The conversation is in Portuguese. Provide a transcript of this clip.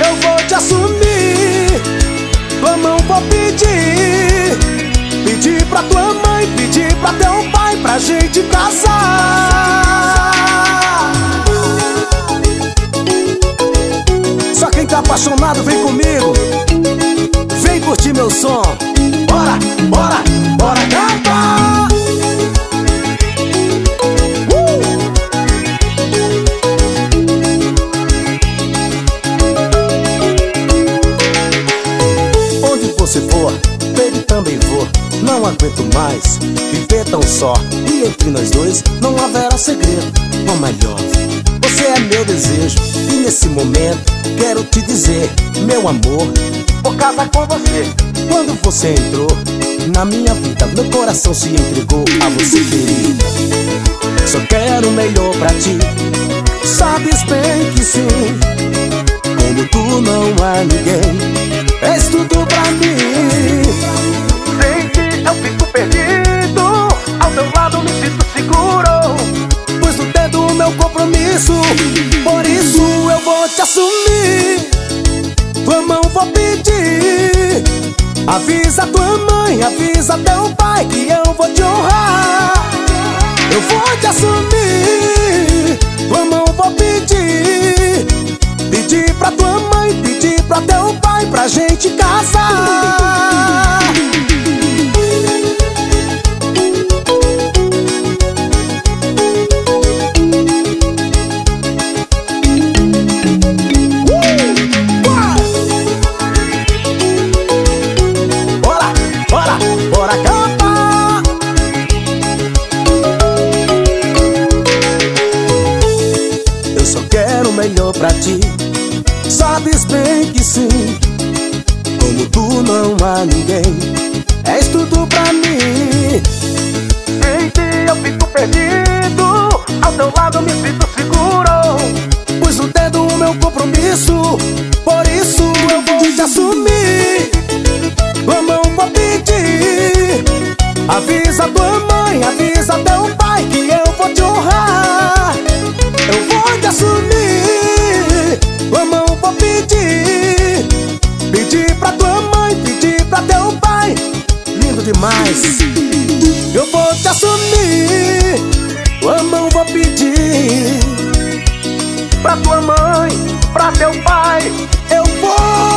eu vou te assumir. Tua mão vou pedir. Pedir pra tua mãe, pedir pra teu pai, pra gente casar. Só quem tá apaixonado vem comigo. Vem curtir meu som. Bora, bora, bora cantar. Onde você for, baby, também vou. Não aguento mais viver tão só. E entre nós dois não haverá segredo. Ou melhor, você é meu desejo. E nesse momento quero te dizer, meu amor, vou casar com você. Quando você entrou na minha vida, meu coração se entregou a você, querida. Só quero o melhor pra ti. Sabes bem que sim, como tu não há ninguém. És tudo pra mim. Sem ti eu fico perdido, ao teu lado me sinto seguro. Pois tu é do meu compromisso, por isso eu vou te assumir. Tua mão vou pedir. Avisa tua mãe, avisa teu pai que eu vou te honrar. Eu vou te assumir. Tua mão vou pedir. Pedir pra tua mãe, pedir pra teu pai, pra gente casar. Bora cantar. Eu só quero o melhor pra ti. Sabes bem que sim, como tu não há ninguém. És tudo pra mim. Sem ti eu fico perdido, ao teu lado me sinto seguro. Pois tu é do meu compromisso, por isso eu vou te assumir. Tua mão vou pedir. Avisa tua mãe, avisa teu pai que eu vou te honrar. Eu vou te assumir. Tua mão vou pedir. Pedir pra tua mãe, pedir pra teu pai. Lindo demais. Eu vou te assumir. Tua mão vou pedir. Pra tua mãe, pra teu pai, eu vou